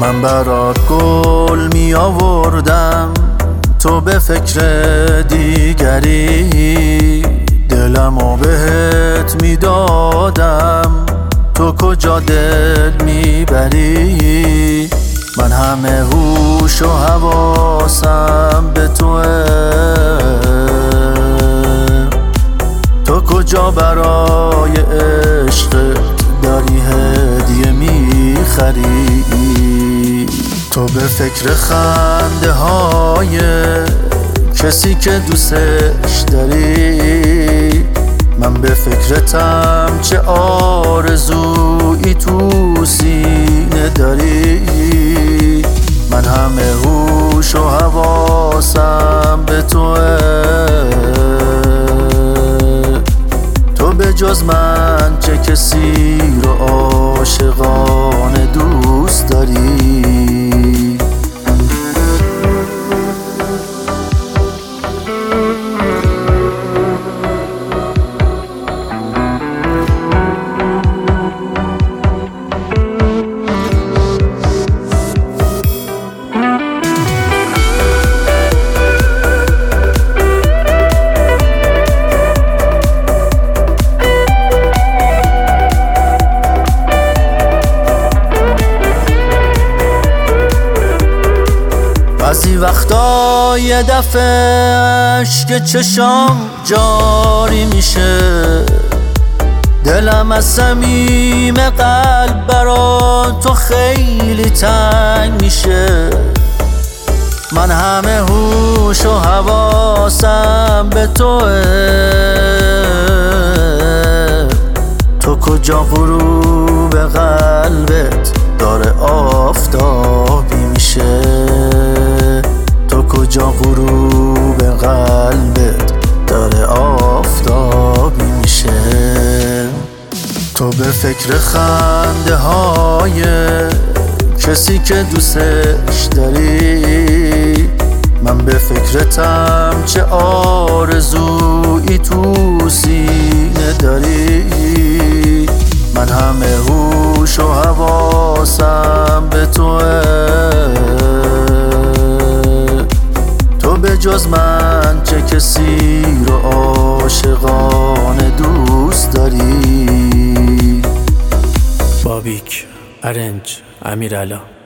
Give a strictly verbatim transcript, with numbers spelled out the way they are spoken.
من برات گل می آوردم، تو به فکر دیگری. دلمو بهت می دادم، تو کجا دل می بری. من همه هوش و حواسم به توه، تو کجا برای عشقت داری هدیه می خری. تو به فکر خنده های کسی که دوستش داری. من به فکرتم چه آرزویی تو سینه داری. من همه هوش و حواسم به توه، تو به جز من چه کسی رو عاشقانه دوست داری. بعضی وقتا یه دفعه اشک چشام جاری میشه، دلم از صمیم قلب برا تو خیلی تنگ میشه. من همه هوش و حواسم به توه، تو کجا غروب قلبت داره آفتابی میشه. تو کجا غروب قلبت داره آفتابی میشه. تو به فکر خنده های کسی که دوستش داری. من به فکرتم چه آرزویی تو سینه داری. من همه هوش و حواسم به توه، تو به جز من چه کسی رو عاشقانه دوست داری. بابیک، ارنج، امیرعلا.